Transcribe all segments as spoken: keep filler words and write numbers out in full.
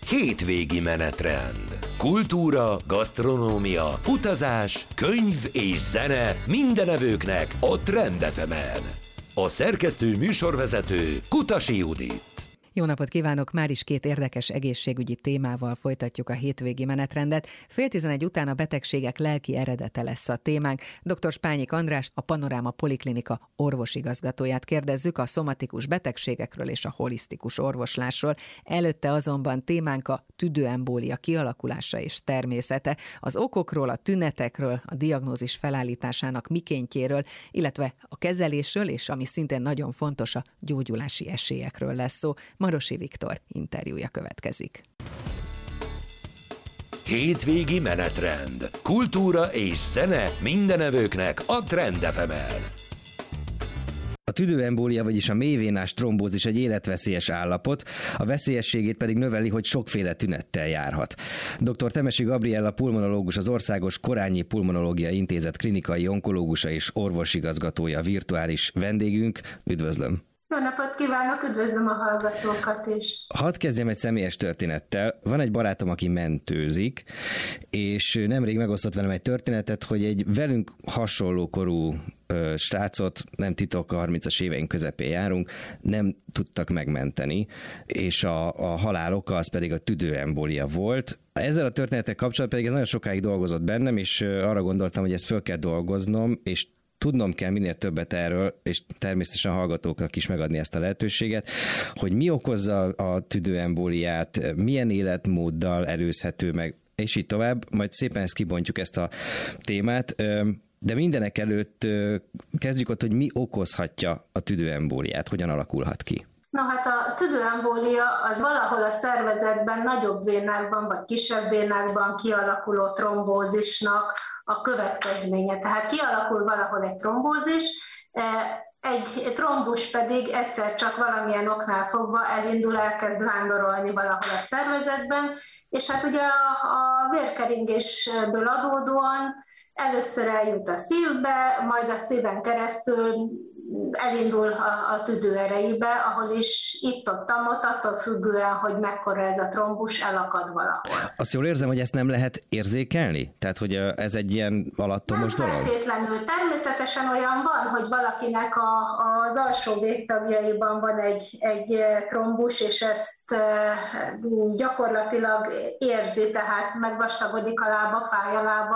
Hétvégi menetrend. Kultúra, gasztronómia, utazás, könyv és zene minden evőknek a Trend ef emen. A szerkesztő műsorvezető Kutasi Judit. Jó napot kívánok! Már is két érdekes egészségügyi témával folytatjuk a hétvégi menetrendet. Fél tizenegy után a betegségek lelki eredete lesz a témánk. dr. Spányik Andrást, a Panoráma Poliklinika orvosigazgatóját kérdezzük a szomatikus betegségekről és a holisztikus orvoslásról. Előtte azonban témánk a tüdőembólia kialakulása és természete, az okokról, a tünetekről, a diagnózis felállításának mikéntjéről, illetve a kezelésről és ami szintén nagyon fontos, a gyógyulási esélyekről lesz szó. Marosi Viktor interjúja következik. Hétvégi menetrend. Kultúra és zene minden evőknek a Trend ef emen. A tüdőembólia, vagyis a mélyvénás trombózis egy életveszélyes állapot, a veszélyességét pedig növeli, hogy sokféle tünettel járhat. dr. Temesi Gabriella pulmonológus, az Országos Korányi Pulmonológiai Intézet klinikai onkológusa és orvosigazgatója virtuális vendégünk. Üdvözlöm! Jó napot kívánok, üdvözlöm a hallgatókat is. Hadd kezdjem egy személyes történettel. Van egy barátom, aki mentőzik, és nemrég megosztott velem egy történetet, hogy egy velünk hasonló korú ö, srácot, nem titok, a harmincas éveink közepén járunk, nem tudtak megmenteni, és a, a halál oka az pedig a tüdőembólia volt. Ezzel a történettel kapcsolatban pedig ez nagyon sokáig dolgozott bennem, és arra gondoltam, hogy ezt föl kell dolgoznom, és tudnom kell minél többet erről, és természetesen a hallgatóknak is megadni ezt a lehetőséget, hogy mi okozza a tüdőembóliát, milyen életmóddal előzhető meg, és így tovább. Majd szépen ezt kibontjuk, ezt a témát. De mindenek előtt kezdjük ott, hogy mi okozhatja a tüdőembóliát, hogyan alakulhat ki. Na hát a tüdőembólia az valahol a szervezetben, nagyobb vénákban vagy kisebb vénákban kialakuló trombózisnak a következménye. Tehát kialakul valahol egy trombózis, egy trombus pedig egyszer csak valamilyen oknál fogva elindul, elkezd vándorolni valahol a szervezetben, és hát ugye a, a vérkeringésből adódóan először eljut a szívbe, majd a szíven keresztül elindul a, a tüdő erejébe, ahol is itt-ott, ott, attól függően, hogy mekkora ez a trombus, elakad valahol. Azt jól érzem, hogy ezt nem lehet érzékelni? Tehát, hogy ez egy ilyen alattomos dolog? Nem feltétlenül. Természetesen olyan van, hogy valakinek a, az alsó végtagjaiban van egy, egy trombus, és ezt gyakorlatilag érzi, tehát megvastagodik a lába, fáj a lába.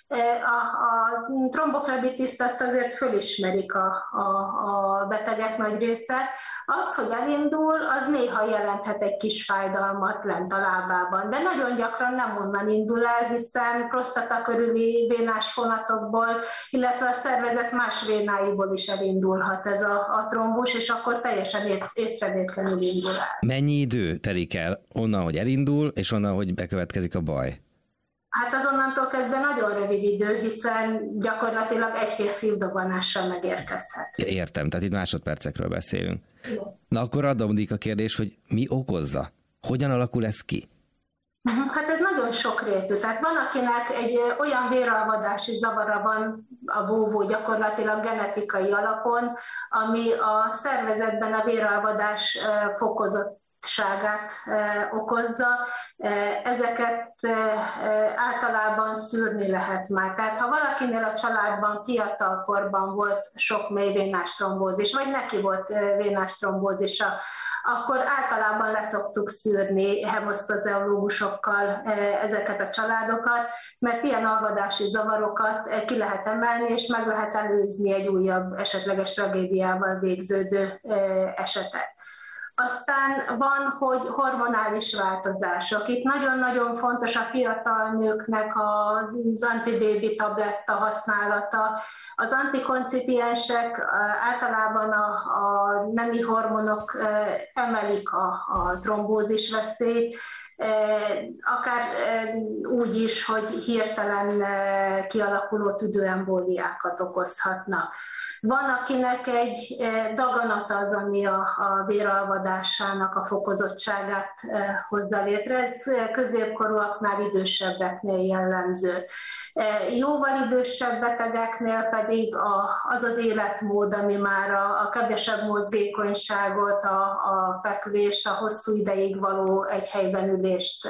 A, a tromboflebitiszt azt azért fölismerik a, a a betegek nagy része. Az, hogy elindul, az néha jelenthet egy kis fájdalmat lent a lábában, de nagyon gyakran nem onnan indul el, hiszen prostata körüli vénás fonatokból, illetve a szervezet más vénáiból is elindulhat ez a, a trombus, és akkor teljesen észrevétlenül indul el. Mennyi idő telik el onnan, hogy elindul, és onnan, hogy bekövetkezik a baj? Hát azonnantól kezdve nagyon rövid idő, hiszen gyakorlatilag egy-két szívdobbanással megérkezhet. Értem, tehát itt másodpercekről beszélünk. Igen. Na akkor adódik a kérdés, hogy mi okozza? Hogyan alakul ez ki? Hát ez nagyon sokrétű. Tehát van, akinek egy olyan véralvadási zavara van a búvó gyakorlatilag genetikai alapon, ami a szervezetben a véralvadás fokozott ságát okozza, ezeket általában szűrni lehet már. Tehát ha valakinél a családban fiatal korban volt sok mélyvénás trombózis, vagy neki volt vénás trombózisa, akkor általában leszoktuk szűrni hemosztozeológusokkal ezeket a családokat, mert ilyen alvadási zavarokat ki lehet emelni, és meg lehet előzni egy újabb esetleges tragédiával végződő esetet. Aztán van, hogy hormonális változások. Itt nagyon-nagyon fontos a fiatal nőknek az antibébi tabletta használata. Az antikoncipiensek általában a, a nemi hormonok emelik a, a trombózis veszélyt, akár úgy is, hogy hirtelen kialakuló tüdőembóliákat okozhatnak. Van, akinek egy daganata az, ami a, a véralvadásának a fokozottságát hozza létre. Ez középkorúaknál, idősebbeknél jellemző. Jóval idősebb betegeknél pedig a, az az életmód, ami már a, a kevesebb mozgékonyságot, a, a fekvést, a hosszú ideig való egy helyben ülést gyengülést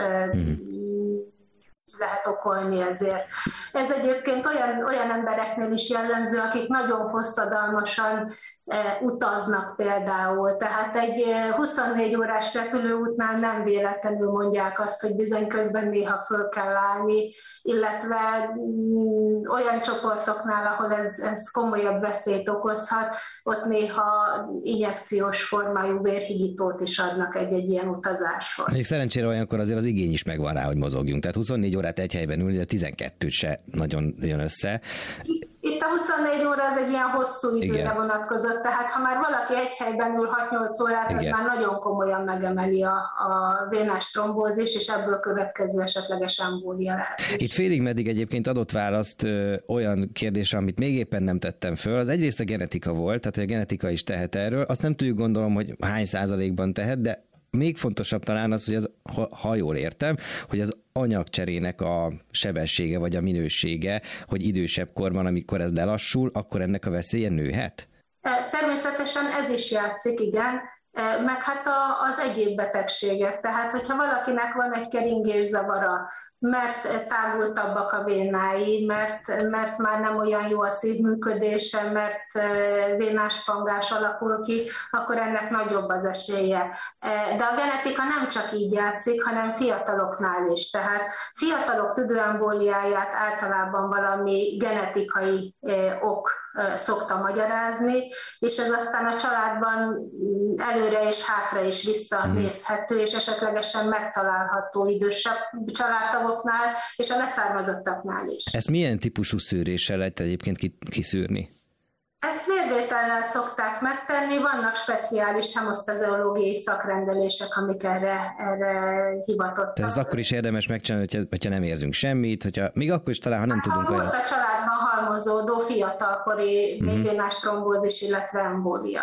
lehet okolni ezért. Ez egyébként olyan, olyan embereknél is jellemző, akik nagyon hosszadalmasan e, utaznak például. Tehát egy huszonnégy órás repülőútnál nem véletlenül mondják azt, hogy bizony közben néha föl kell állni, illetve mm, olyan csoportoknál, ahol ez, ez komolyabb veszélyt okozhat, ott néha injekciós formájú vérhigítót is adnak egy-egy ilyen utazáshoz. Mondjuk szerencsére olyankor azért az igény is megvan rá, hogy mozogjunk. Tehát huszonnégy órát egy helyben ülni, de tizenkettőt se nagyon jön össze. Itt, itt a huszonnégy óra az egy ilyen hosszú időre Igen. vonatkozott, tehát ha már valaki egy helyben ül hat-nyolc órát, Igen. az már nagyon komolyan megemeli a, a vénás trombózis, és ebből következő esetleges embólia lehet. Itt félig meddig egyébként adott választ ö, olyan kérdésre, amit még éppen nem tettem föl. Az egyrészt a genetika volt, tehát a genetika is tehet erről. Azt nem tudjuk, gondolom, hogy hány százalékban tehet, de még fontosabb talán az, hogy az, ha, ha jól értem, hogy az anyagcserének a sebessége vagy a minősége, hogy idősebb korban, amikor ez lelassul, akkor ennek a veszélye nőhet? Természetesen ez is játszik, igen, meg hát a, az egyéb betegségek. Tehát, hogyha valakinek van egy keringészavara, mert tágultabbak a vénái, mert, mert már nem olyan jó a szívműködése, mert vénáspangás alakul ki, akkor ennek nagyobb az esélye. De a genetika nem csak így játszik, hanem fiataloknál is. Tehát fiatalok tüdőembóliáját általában valami genetikai ok szokta magyarázni, és ez aztán a családban előre és hátra is visszanézhető, és esetlegesen megtalálható idősebb családtagoknál, és a leszármazottaknál is. Ezt milyen típusú szűréssel lehet egyébként kiszűrni? Ezt vérvétellel szokták megtenni, vannak speciális hemosztaziológiai szakrendelések, amik erre, erre hivatottak. De ez akkor is érdemes megcsinálni, hogyha, hogyha nem érzünk semmit, hogyha, még akkor is talán, ha nem hát, tudunk ha olyan... Volt a családban halmozódó fiatalkori mm-hmm. vénás trombózis, illetve embólia.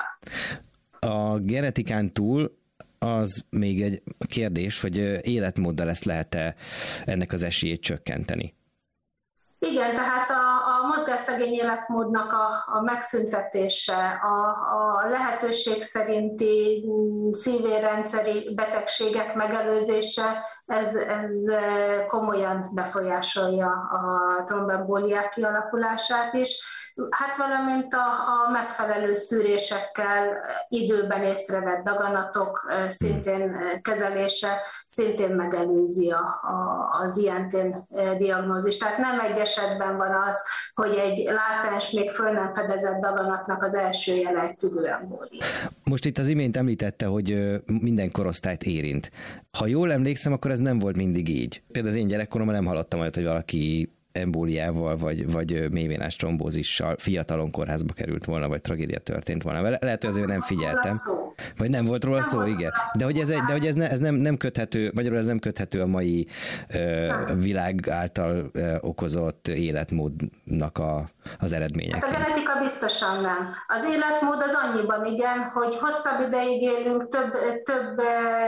A genetikán túl az még egy kérdés, hogy életmóddal ezt lehet-e ennek az esélyét csökkenteni? Igen, tehát a, a mozgásszegény életmódnak a, a megszüntetése, a, a lehetőség szerinti szívérrendszeri betegségek megelőzése, ez, ez komolyan befolyásolja a trombembóliák kialakulását is. Hát valamint a, a megfelelő szűrésekkel időben észrevett daganatok szintén kezelése szintén megelőzi a, a, az ilyentén diagnózist. Tehát nem egy esetben van az, hogy egy látens, még föl nem fedezett daganatnak az első jele egy tüdőembólia. Most itt az imént említette, hogy minden korosztályt érint. Ha jól emlékszem, akkor ez nem volt mindig így. Például az én gyerekkoromban nem hallottam olyat, hogy valaki embóliával, vagy, vagy mélyvénás trombózissal fiatalon kórházba került volna, vagy tragédia történt volna. Lehet, hogy azért nem figyeltem. Vagy nem volt róla szó, igen. De hogy ez, de hogy ez, ne, ez nem, nem köthető, magyarul ez nem köthető a mai ö, világ által ö, okozott életmódnak a, az eredmények. Hát a genetika biztosan nem. Az életmód az annyiban igen, hogy hosszabb ideig élünk, több, több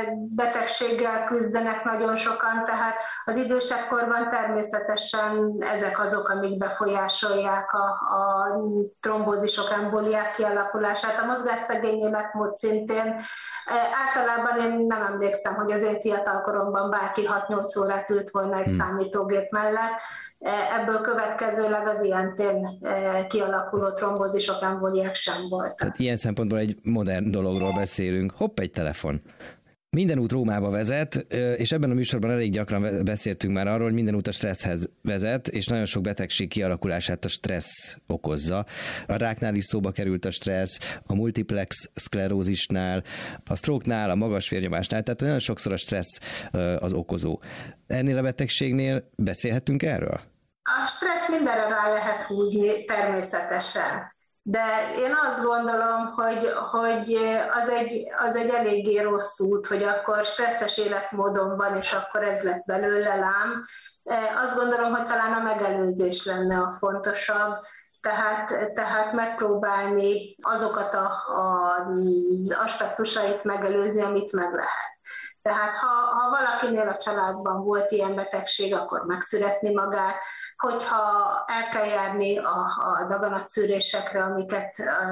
betegséggel küzdenek nagyon sokan, tehát az idősebb korban természetesen ezek azok, amik befolyásolják a, a trombózisok, embóliák kialakulását. A mozgásszegény életmód szintén. Általában én nem emlékszem, hogy az én fiatalkoromban bárki hat-nyolc órát ült volna egy hmm. számítógép mellett. Ebből következőleg az ilyentén kialakuló trombózisok, embóliák sem voltak. Tehát ilyen szempontból egy modern dologról beszélünk. Hopp, egy telefon. Minden út Rómába vezet, és ebben a műsorban elég gyakran beszéltünk már arról, hogy minden út a stresszhez vezet, és nagyon sok betegség kialakulását a stressz okozza. A ráknál is szóba került a stressz, a multiplex szklerózisnál, a stroke-nál, a magas vérnyomásnál, tehát nagyon sokszor a stressz az okozó. Ennél a betegségnél beszélhetünk erről? A stressz mindenre rá lehet húzni, természetesen. De én azt gondolom, hogy, hogy az, egy, az egy eléggé rossz út, hogy akkor stresszes életmódon van, és akkor ez lett belőle lám. Azt gondolom, hogy talán a megelőzés lenne a fontosabb, tehát, tehát megpróbálni azokat a, a aspektusait megelőzni, amit meg lehet. Tehát ha, ha valakinél a családban volt ilyen betegség, akkor megszületni magát, hogyha el kell járni a, a daganatszűrésekre, amiket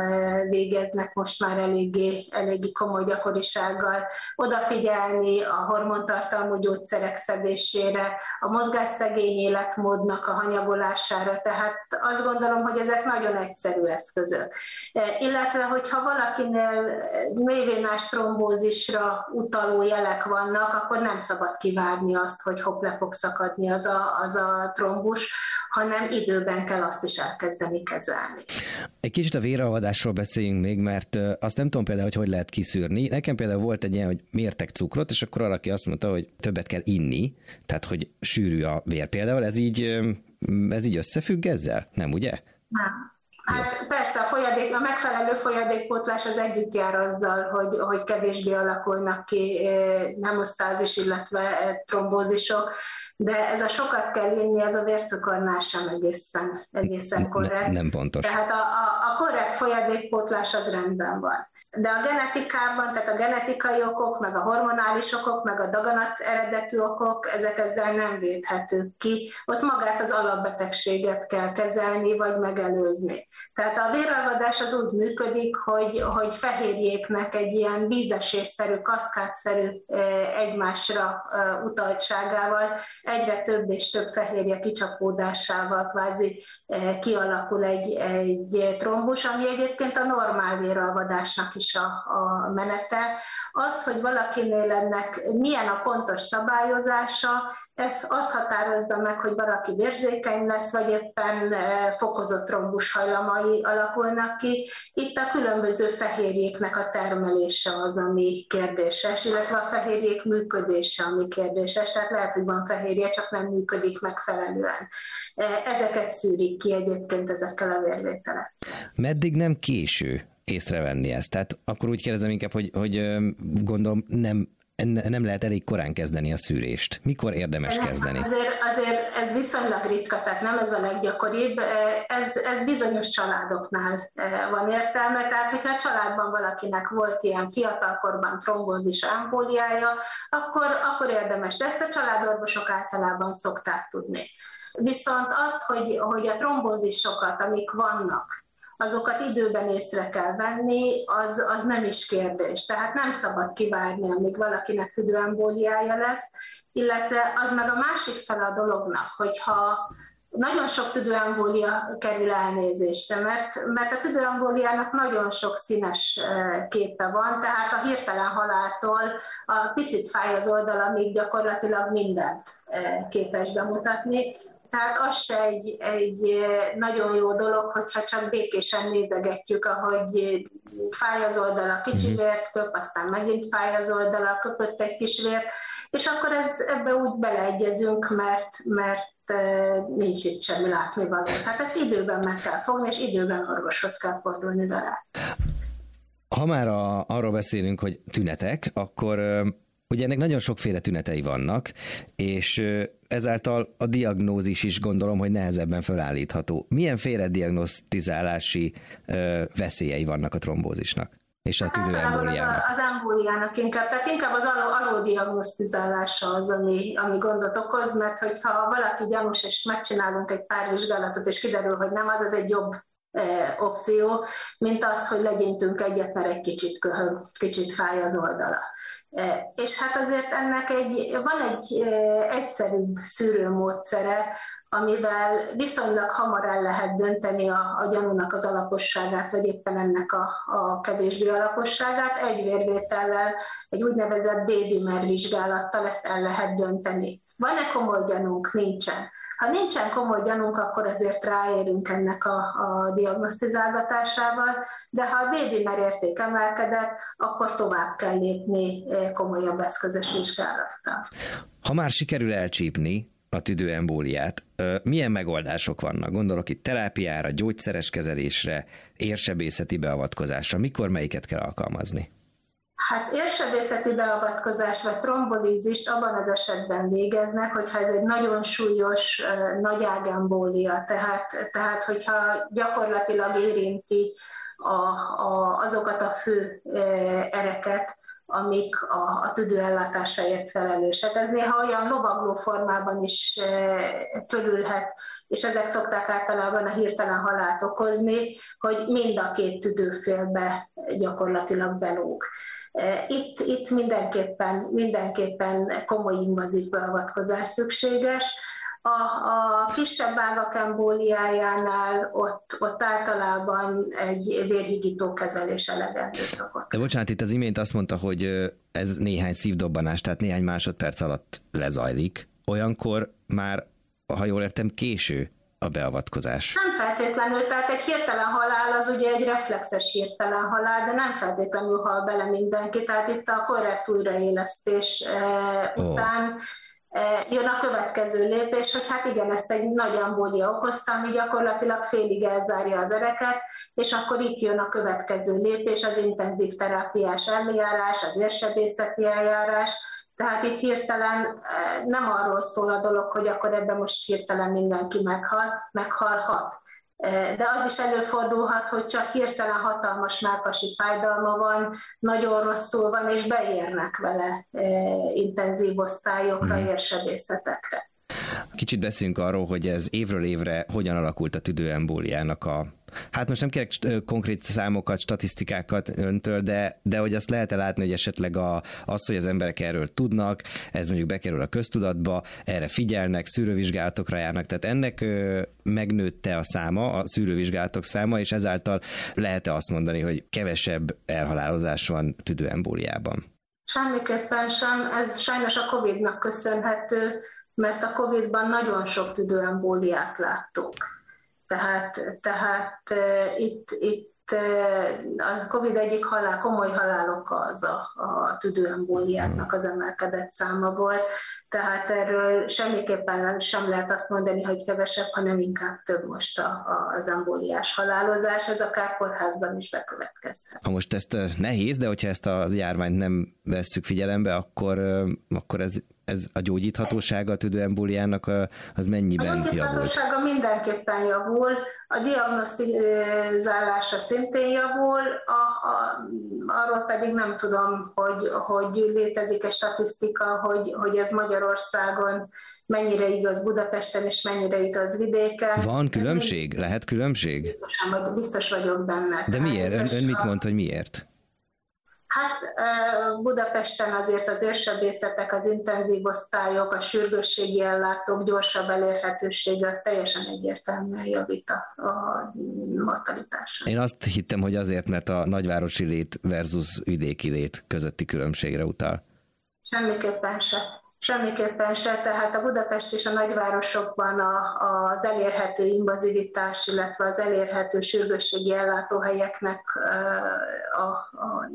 végeznek most már eléggé, eléggé komoly gyakorisággal, odafigyelni a hormontartalmú gyógyszerek szedésére, a mozgásszegény életmódnak a hanyagolására, tehát azt gondolom, hogy ezek nagyon egyszerű eszközök. Illetve, hogyha valakinél mélyvénás trombózisra utaló jelek vannak, akkor nem szabad kivárni azt, hogy hopp, le fog szakadni az a, az a trombus, hanem időben kell azt is elkezdeni kezelni. Egy kicsit a véralvadásról beszéljünk még, mert azt nem tudom például, hogy hogy lehet kiszűrni. Nekem például volt egy ilyen, hogy mértek cukrot, és akkor valaki azt mondta, hogy többet kell inni, tehát hogy sűrű a vér például. Ez így, ez így összefügg ezzel? Nem, ugye? Nem. Hát persze a, folyadék, a megfelelő folyadékpótlás az együtt jár azzal, hogy, hogy kevésbé alakulnak ki hemosztázis, illetve trombózisok, de ez a sokat kell inni, ez a vércukornál sem egészen, egészen korrekt. Ne, nem pontos. Tehát a, a, a korrekt folyadékpótlás az rendben van. De a genetikában, tehát a genetikai okok, meg a hormonális okok, meg a daganat eredetű okok, ezek ezzel nem védhetők ki. Ott magát az alapbetegséget kell kezelni, vagy megelőzni. Tehát a véralvadás az úgy működik, hogy, hogy fehérjéknek egy ilyen vízesésszerű, kaszkádszerű egymásra utaltságával, egyre több és több fehérje kicsapódásával kvázi kialakul egy, egy trombus, ami egyébként a normál véralvadásnak is a, a menete. Az, hogy valakinél ennek milyen a pontos szabályozása, ez az határozza meg, hogy valaki vérzékeny lesz, vagy éppen fokozott trombus hajlamai alakulnak ki. Itt a különböző fehérjéknek a termelése az, ami kérdéses, illetve a fehérjék működése, ami kérdéses. Tehát lehet, hogy van fehérje, csak nem működik megfelelően. Ezeket szűrik ki egyébként ezekkel a vérvételek. Meddig nem késő észrevenni ezt? Tehát akkor úgy kérdezem inkább, hogy, hogy gondolom nem, nem lehet elég korán kezdeni a szűrést. Mikor érdemes nem, kezdeni? Azért, azért ez viszonylag ritka, tehát nem ez a leggyakoribb. Ez, ez bizonyos családoknál van értelme, tehát hogyha a családban valakinek volt ilyen fiatalkorban trombózis embóliája, akkor, akkor érdemes. De ezt a családorvosok általában szokták tudni. Viszont azt, hogy, hogy a trombózisokat, amik vannak, azokat időben észre kell venni, az, az nem is kérdés. Tehát nem szabad kivárni, amíg valakinek tüdőembóliája lesz, illetve az meg a másik fele a dolognak, hogyha nagyon sok tüdőembólia kerül elnézésre, mert, mert a tüdőembóliának nagyon sok színes képe van, tehát a hirtelen haláltól a picit fáj az oldal, amíg gyakorlatilag mindent képes bemutatni. Tehát az se egy, egy nagyon jó dolog, hogyha csak békésen nézegetjük, ahogy fáj az oldala, kicsi vért köp, aztán megint fáj az oldala, köpött egy kis vért, és akkor ez, ebbe úgy beleegyezünk, mert, mert nincs itt semmi látnivaló. Tehát ezt időben meg kell fogni, és időben orvoshoz kell fordulni vele. Ha már a, arról beszélünk, hogy tünetek, akkor ugye ennek nagyon sokféle tünetei vannak, és ezáltal a diagnózis is gondolom, hogy nehezebben felállítható. Milyenféle diagnosztizálási ö, veszélyei vannak a trombózisnak és a tüdőembóliának? Az, az embóliának inkább, tehát inkább az alódiagnosztizálása az, ami, ami gondot okoz, mert hogyha valaki gyanús, és megcsinálunk egy pár vizsgálatot, és kiderül, hogy nem az, az egy jobb opció, mint az, hogy legyintünk egyet, mert egy kicsit köhög, kicsit fáj az oldala. És hát azért ennek egy, van egy egyszerűbb szűrőmódszere, amivel viszonylag hamar el lehet dönteni a, a gyanúnak az alaposságát, vagy éppen ennek a, a kevésbé alaposságát. Egy vérvétellel, egy úgynevezett D-dimer vizsgálattal ezt el lehet dönteni. Van-e komoly gyanunk? Nincsen. Ha nincsen komoly gyanunk, akkor azért ráérünk ennek a, a diagnosztizálgatásával, de ha a D-dimer érték emelkedett, akkor tovább kell lépni komolyabb eszközös vizsgálattal. Ha már sikerül elcsípni a tüdőembóliát, milyen megoldások vannak? Gondolok itt terápiára, gyógyszeres kezelésre, érsebészeti beavatkozásra. Mikor melyiket kell alkalmazni? Hát érsebészeti beavatkozást vagy trombolízist abban az esetben végeznek, hogyha ez egy nagyon súlyos nagy ágembólia, tehát, tehát hogyha gyakorlatilag érinti a, a, azokat a fő ereket, amik a, a tüdőellátásáért felelősek. Ez néha olyan lovagló formában is fölülhet, és ezek szokták általában a hirtelen halált okozni, hogy mind a két tüdőfélbe gyakorlatilag belóg. Itt, itt mindenképpen, mindenképpen komoly invazív beavatkozás szükséges. A, a kisebb ágak embóliájánál ott, ott általában egy vérhigító kezelés elegendő szokott. De bocsánat, itt az imént azt mondta, hogy ez néhány szívdobbanás, tehát néhány másodperc alatt lezajlik. Olyankor már, ha jól értem, késő a beavatkozás. Nem feltétlenül, tehát egy hirtelen halál az ugye egy reflexes hirtelen halál, de nem feltétlenül hal bele mindenki, tehát itt a korrekt újraélesztés oh. után jön a következő lépés, hogy hát igen, ezt egy nagy embólia okozta, ami gyakorlatilag félig elzárja az ereket, és akkor itt jön a következő lépés, az intenzív terápiás eljárás, az érsebészeti eljárás, tehát itt hirtelen nem arról szól a dolog, hogy akkor ebben most hirtelen mindenki meghal, meghalhat. De az is előfordulhat, hogy csak hirtelen hatalmas mellkasi fájdalma van, nagyon rosszul van, és beérnek vele intenzív osztályokra, mm. érsebészetekre. Kicsit beszéljünk arról, hogy ez évről évre hogyan alakult a tüdőembóliának a... Hát most nem kérek konkrét számokat, statisztikákat öntől, de, de hogy azt lehet-e látni, hogy esetleg a, az, hogy az emberek erről tudnak, ez mondjuk bekerül a köztudatba, erre figyelnek, szűrővizsgálatokra járnak, tehát ennek ö, megnőtte a száma, a szűrővizsgálatok száma, és ezáltal lehet-e azt mondani, hogy kevesebb elhalálozás van tüdőembóliában? Semmiképpen sem, ez sajnos a Covidnak köszönhető, mert a Covidban nagyon sok tüdőembóliát láttuk. Tehát, tehát uh, itt, itt uh, a Covid egyik halál, komoly halál oka az a, a tüdőembóliáknak az emelkedett száma volt. Tehát erről semmiképpen sem lehet azt mondani, hogy kevesebb, hanem inkább több most a, a, az embóliás halálozás. Ez akár kórházban is bekövetkezhet. Ha most ezt nehéz, de hogyha ezt a járványt nem vesszük figyelembe, akkor, akkor ez... Ez a gyógyíthatósága a tüdőembóliának az mennyiben javult? A gyógyíthatósága mindenképpen javul, a diagnosztizálása szintén javul, a, a, arról pedig nem tudom, hogy, hogy létezik-e statisztika, hogy, hogy ez Magyarországon mennyire igaz Budapesten és mennyire igaz vidéken. Van különbség? Ez Lehet különbség? Biztosan vagy, biztos vagyok benne. De miért? Ön, ön mit mond, hogy miért? Hát Budapesten azért az érsebészetek, az intenzív osztályok, a sürgősségi ellátók gyorsabb elérhetősége, az teljesen egyértelműen javít a, a mortalitáson. Én azt hittem, hogy azért, mert a nagyvárosi lét versus vidéki lét közötti különbségre utal. Semmiképpen se. Semmiképpen se, tehát a Budapest és a nagyvárosokban a, az elérhető invazivitás, illetve az elérhető sürgősségi ellátóhelyeknek a, a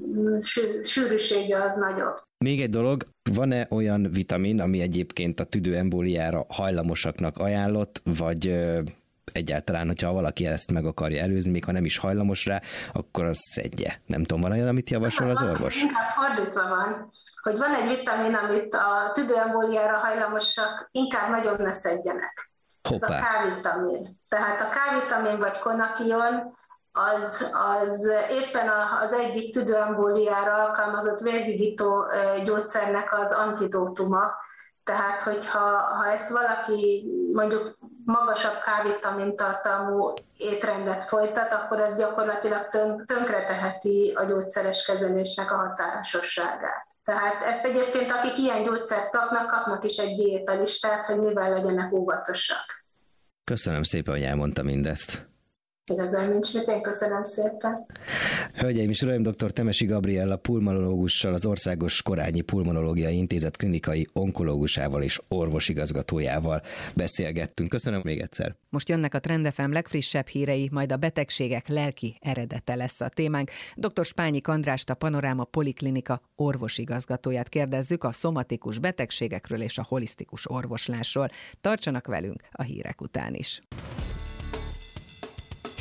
sűrűsége az nagyobb. Még egy dolog, van-e olyan vitamin, ami egyébként a tüdőembóliára hajlamosaknak ajánlott, vagy egyáltalán, hogyha valaki ezt meg akarja előzni, még ha nem is hajlamos rá, akkor azt szedje. Nem tudom, van olyan, amit javasol az orvos? Inkább fordítva van, hogy van egy vitamin, amit a tüdőembóliára hajlamosak inkább nagyon ne szedjenek. Hoppá. Ez a K-vitamin. Tehát a K-vitamin vagy konakion az, az éppen az egyik tüdőembóliára alkalmazott vérhigító gyógyszernek az antidótuma. Tehát, hogyha ha ezt valaki mondjuk magasabb K-vitamin tartalmú étrendet folytat, akkor ez gyakorlatilag tönkreteheti a gyógyszeres kezelésnek a hatásosságát. Tehát ezt egyébként, akik ilyen gyógyszert kapnak, kapnak is egy diétalistát, hogy mivel legyenek óvatosak. Köszönöm szépen, hogy elmondta mindezt. Igazán nincs mit, én köszönöm szépen. Hölgyeim és uraim, dr. Temesi Gabriella pulmonológussal, az Országos Korányi Pulmonológiai Intézet klinikai onkológusával és orvosigazgatójával beszélgettünk. Köszönöm még egyszer. Most jönnek a Trend ef em legfrissebb hírei, majd a betegségek lelki eredete lesz a témánk. dr. Spányik Andrást, a Panoráma Poliklinika orvosigazgatóját kérdezzük a szomatikus betegségekről és a holisztikus orvoslásról. Tartsanak velünk a hírek után is.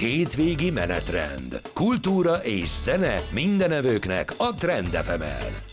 Hétvégi menetrend. Kultúra és zene mindenevőknek a Trend ef emen.